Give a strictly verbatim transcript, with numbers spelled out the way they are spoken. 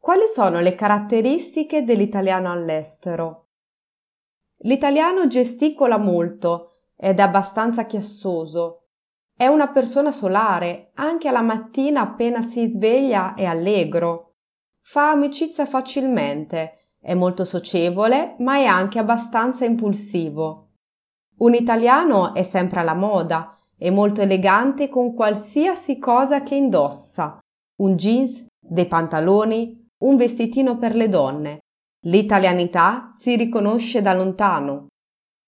Quali sono le caratteristiche dell'italiano all'estero? L'italiano gesticola molto ed è abbastanza chiassoso. È una persona solare, anche alla mattina appena si sveglia è allegro. Fa amicizia facilmente, è molto socievole, ma è anche abbastanza impulsivo. Un italiano è sempre alla moda, è molto elegante con qualsiasi cosa che indossa, un jeans, dei pantaloni, un vestitino per le donne. L'italianità si riconosce da lontano.